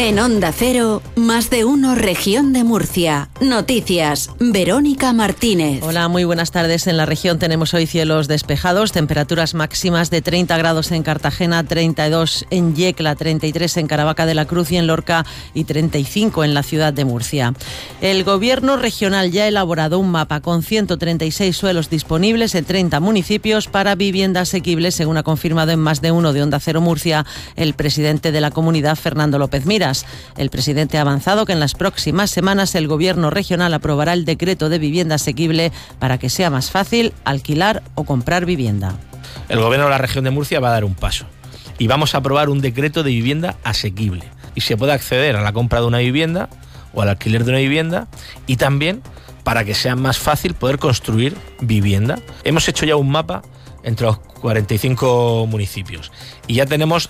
En Onda Cero, Más de Uno Región de Murcia. Noticias, Verónica Martínez. Hola, muy buenas tardes. En la región tenemos hoy cielos despejados, temperaturas máximas de 30 grados en Cartagena, 32 en Yecla, 33 en Caravaca de la Cruz y en Lorca y 35 en la ciudad de Murcia. El Gobierno regional ya ha elaborado un mapa con 136 suelos disponibles en 30 municipios para vivienda asequible, según ha confirmado en Más de Uno de Onda Cero Murcia el presidente de la comunidad, Fernando López Miras. El presidente ha avanzado que en las próximas semanas el Gobierno regional aprobará el decreto de vivienda asequible para que sea más fácil alquilar o comprar vivienda. El Gobierno de la región de Murcia va a dar un paso y vamos a aprobar un decreto de vivienda asequible y se puede acceder a la compra de una vivienda o al alquiler de una vivienda y también para que sea más fácil poder construir vivienda. Hemos hecho ya un mapa entre los 45 municipios y ya tenemos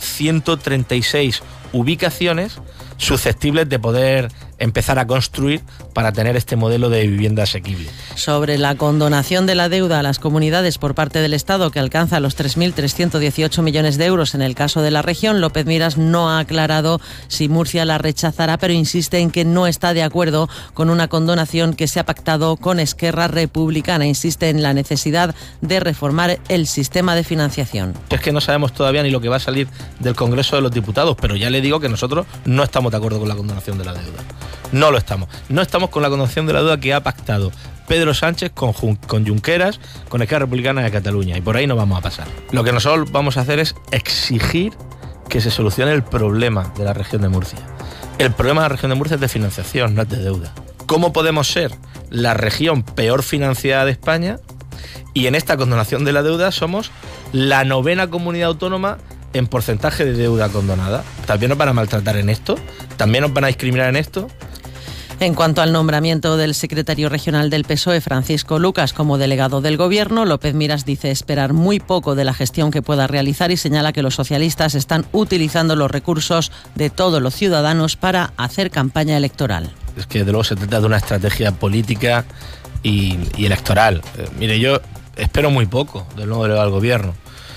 136 ubicaciones susceptibles de poder empezar a construir para tener este modelo de vivienda asequible. Sobre la condonación de la deuda a las comunidades por parte del Estado, que alcanza los 3.318 millones de euros en el caso de la región, López Miras no ha aclarado si Murcia la rechazará, pero insiste en que no está de acuerdo con una condonación que se ha pactado con Esquerra Republicana. Insiste en la necesidad de reformar el sistema de financiación. Es que no sabemos todavía ni lo que va a salir del Congreso de los Diputados, pero ya le digo que nosotros no estamos de acuerdo con la condonación de la deuda. No lo estamos. No estamos con la condonación de la deuda que ha pactado Pedro Sánchez con Junqueras, con Esquerra Republicana de Cataluña, y por ahí no vamos a pasar. Lo que nosotros vamos a hacer es exigir que se solucione el problema de la región de Murcia. El problema de la región de Murcia es de financiación, no es de deuda. ¿Cómo podemos ser la región peor financiada de España y en esta condonación de la deuda somos la 9ª comunidad autónoma en porcentaje de deuda condonada? ¿También nos van a maltratar en esto? ¿También nos van a discriminar en esto? En cuanto al nombramiento del secretario regional del PSOE, Francisco Lucas, como delegado del Gobierno, López Miras dice esperar muy poco de la gestión que pueda realizar y señala que los socialistas están utilizando los recursos de todos los ciudadanos para hacer campaña electoral. Es que de luego se trata de una estrategia política y electoral. Mire, yo espero muy poco del nuevo delegado del Gobierno.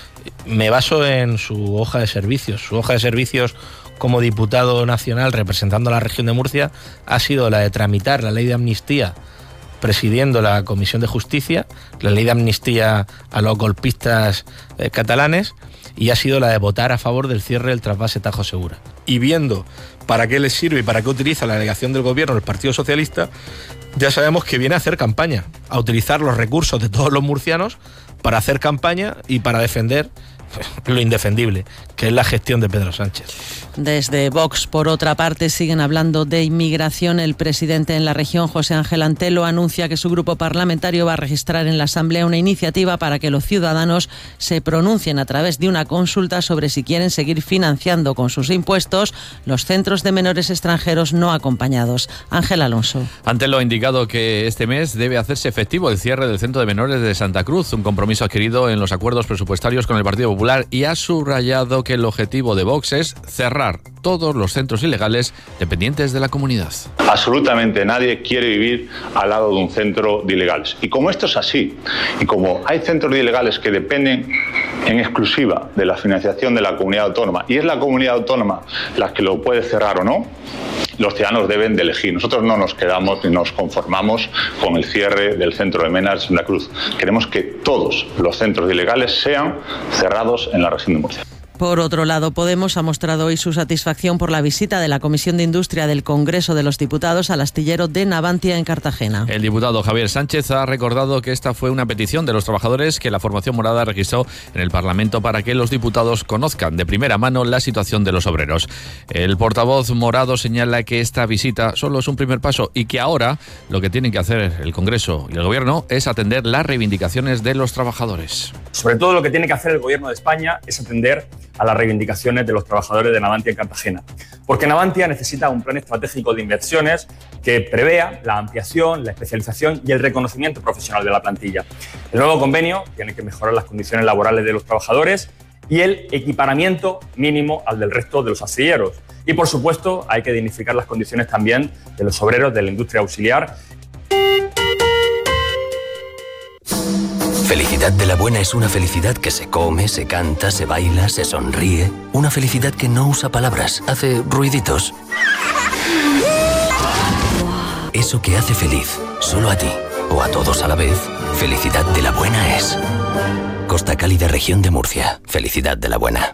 Me baso en su hoja de servicios. Su hoja de servicios como diputado nacional representando a la región de Murcia ha sido la de tramitar la ley de amnistía presidiendo la Comisión de Justicia, la ley de amnistía a los golpistas catalanes, y ha sido la de votar a favor del cierre del trasvase Tajo Segura. Y viendo para qué le sirve y para qué utiliza la delegación del Gobierno el Partido Socialista, ya sabemos que viene a hacer campaña, a utilizar los recursos de todos los murcianos para hacer campaña y para defender lo indefendible, que es la gestión de Pedro Sánchez. Desde Vox, por otra parte, siguen hablando de inmigración. El presidente en la región, José Ángel Antelo, anuncia que su grupo parlamentario va a registrar en la Asamblea una iniciativa para que los ciudadanos se pronuncien a través de una consulta sobre si quieren seguir financiando con sus impuestos los centros de menores extranjeros no acompañados. Ángel Alonso. Antelo ha indicado que este mes debe hacerse efectivo el cierre del centro de menores de Santa Cruz, un compromiso adquirido en los acuerdos presupuestarios con el Partido Popular, y ha subrayado que el objetivo de Vox es cerrar todos los centros ilegales dependientes de la comunidad. Absolutamente nadie quiere vivir al lado de un centro de ilegales. Y como esto es así, y como hay centros de ilegales que dependen en exclusiva de la financiación de la comunidad autónoma, y es la comunidad autónoma la que lo puede cerrar o no, los ciudadanos deben de elegir. Nosotros no nos quedamos ni nos conformamos con el cierre del centro de Menas de Santa Cruz. Queremos que todos los centros ilegales sean cerrados en la región de Murcia. Por otro lado, Podemos ha mostrado hoy su satisfacción por la visita de la Comisión de Industria del Congreso de los Diputados al astillero de Navantia en Cartagena. El diputado Javier Sánchez ha recordado que esta fue una petición de los trabajadores que la formación morada registró en el Parlamento para que los diputados conozcan de primera mano la situación de los obreros. El portavoz morado señala que esta visita solo es un primer paso y que ahora lo que tienen que hacer el Congreso y el Gobierno es atender las reivindicaciones de los trabajadores. Sobre todo lo que tiene que hacer el Gobierno de España es atender a las reivindicaciones de los trabajadores de Navantia en Cartagena. Porque Navantia necesita un plan estratégico de inversiones que prevea la ampliación, la especialización y el reconocimiento profesional de la plantilla. El nuevo convenio tiene que mejorar las condiciones laborales de los trabajadores y el equiparamiento mínimo al del resto de los astilleros. Y, por supuesto, hay que dignificar las condiciones también de los obreros de la industria auxiliar. Felicidades. Felicidad de la buena es una felicidad que se come, se canta, se baila, se sonríe. Una felicidad que no usa palabras, hace ruiditos. Eso que hace feliz, solo a ti o a todos a la vez, felicidad de la buena es. Costa Cálida, región de Murcia. Felicidad de la buena.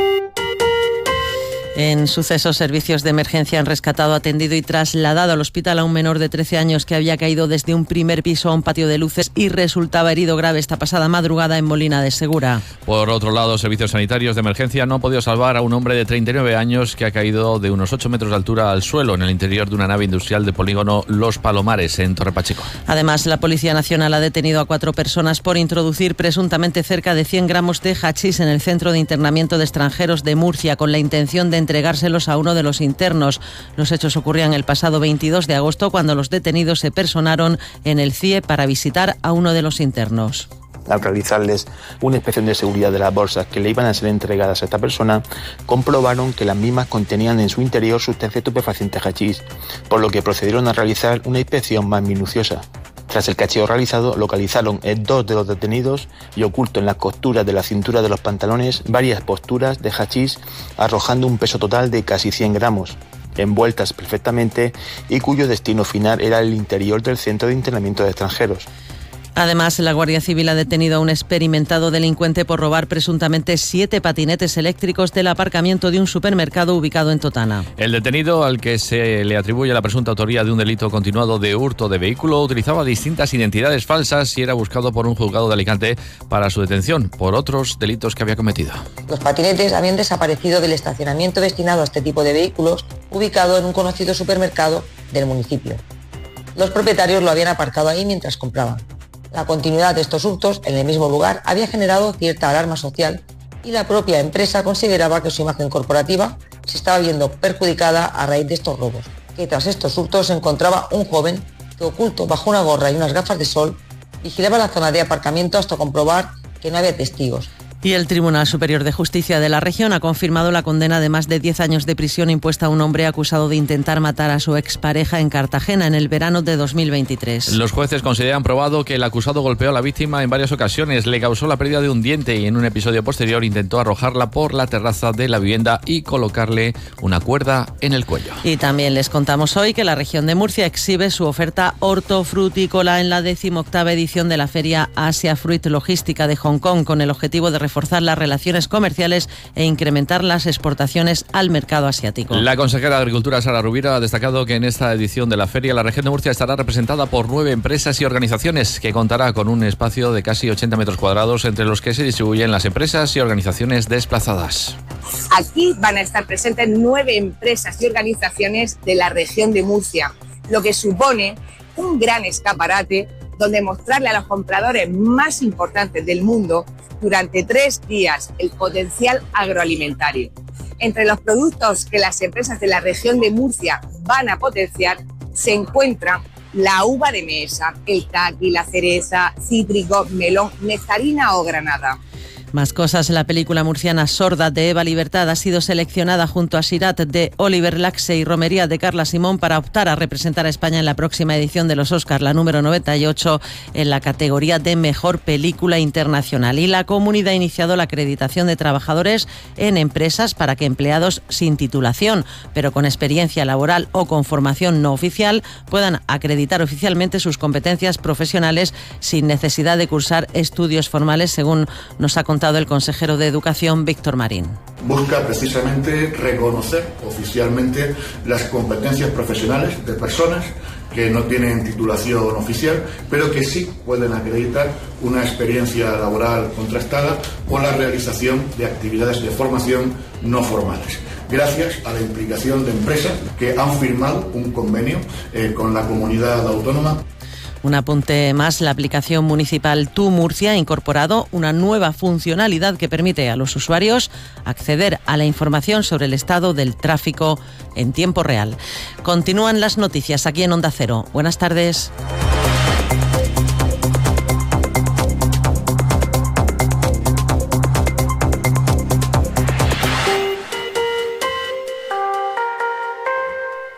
En sucesos, servicios de emergencia han rescatado, atendido y trasladado al hospital a un menor de 13 años que había caído desde un primer piso a un patio de luces y resultaba herido grave esta pasada madrugada en Molina de Segura. Por otro lado, servicios sanitarios de emergencia no han podido salvar a un hombre de 39 años que ha caído de unos 8 metros de altura al suelo en el interior de una nave industrial de polígono Los Palomares, en Torre Pacheco. Además, la Policía Nacional ha detenido a 4 personas por introducir presuntamente cerca de 100 gramos de hachís en el Centro de Internamiento de Extranjeros de Murcia, con la intención de entregárselos a uno de los internos. Los hechos ocurrían el pasado 22 de agosto, cuando los detenidos se personaron en el CIE para visitar a uno de los internos. Al realizarles una inspección de seguridad de las bolsas que le iban a ser entregadas a esta persona, comprobaron que las mismas contenían en su interior sustancia estupefaciente hachís, por lo que procedieron a realizar una inspección más minuciosa. Tras el cacheo realizado, localizaron en 2 de los detenidos y oculto en las costuras de la cintura de los pantalones varias posturas de hachís, arrojando un peso total de casi 100 gramos, envueltas perfectamente y cuyo destino final era el interior del Centro de Internamiento de Extranjeros. Además, la Guardia Civil ha detenido a un experimentado delincuente por robar presuntamente 7 patinetes eléctricos del aparcamiento de un supermercado ubicado en Totana. El detenido, al que se le atribuye la presunta autoría de un delito continuado de hurto de vehículo, utilizaba distintas identidades falsas y era buscado por un juzgado de Alicante para su detención por otros delitos que había cometido. Los patinetes habían desaparecido del estacionamiento destinado a este tipo de vehículos, ubicado en un conocido supermercado del municipio. Los propietarios lo habían aparcado ahí mientras compraban. La continuidad de estos hurtos en el mismo lugar había generado cierta alarma social y la propia empresa consideraba que su imagen corporativa se estaba viendo perjudicada a raíz de estos robos. Que tras estos hurtos se encontraba un joven que, oculto bajo una gorra y unas gafas de sol, vigilaba la zona de aparcamiento hasta comprobar que no había testigos. Y el Tribunal Superior de Justicia de la región ha confirmado la condena de más de 10 años de prisión impuesta a un hombre acusado de intentar matar a su expareja en Cartagena en el verano de 2023. Los jueces consideran probado que el acusado golpeó a la víctima en varias ocasiones, le causó la pérdida de un diente y en un episodio posterior intentó arrojarla por la terraza de la vivienda y colocarle una cuerda en el cuello. Y también les contamos hoy que la región de Murcia exhibe su oferta hortofrutícola en la 18ª edición de la Feria Asia Fruit Logística de Hong Kong, con el objetivo de reforzar las relaciones comerciales e incrementar las exportaciones al mercado asiático. La consejera de Agricultura, Sara Rubira, ha destacado que en esta edición de la feria la región de Murcia estará representada por 9 empresas y organizaciones, que contará con un espacio de casi 80 metros cuadrados entre los que se distribuyen las empresas y organizaciones desplazadas. Aquí van a estar presentes 9 empresas y organizaciones de la región de Murcia, lo que supone un gran escaparate donde mostrarle a los compradores más importantes del mundo durante 3 días el potencial agroalimentario. Entre los productos que las empresas de la región de Murcia van a potenciar se encuentran la uva de mesa, el caqui, la cereza, cítrico, melón, nectarina o granada. Más cosas, la película murciana Sorda de Eva Libertad ha sido seleccionada junto a Sirat de Oliver Laxe y Romería de Carla Simón para optar a representar a España en la próxima edición de los Oscar, la número 98, en la categoría de Mejor Película Internacional. Y la Comunidad ha iniciado la acreditación de trabajadores en empresas para que empleados sin titulación, pero con experiencia laboral o con formación no oficial, puedan acreditar oficialmente sus competencias profesionales sin necesidad de cursar estudios formales, según nos ha contado el consejero de Educación, Víctor Marín. Busca precisamente reconocer oficialmente las competencias profesionales de personas que no tienen titulación oficial, pero que sí pueden acreditar una experiencia laboral contrastada con la realización de actividades de formación no formales, gracias a la implicación de empresas que han firmado un convenio con la comunidad autónoma. Un apunte más, la aplicación municipal Tu Murcia ha incorporado una nueva funcionalidad que permite a los usuarios acceder a la información sobre el estado del tráfico en tiempo real. Continúan las noticias aquí en Onda Cero. Buenas tardes.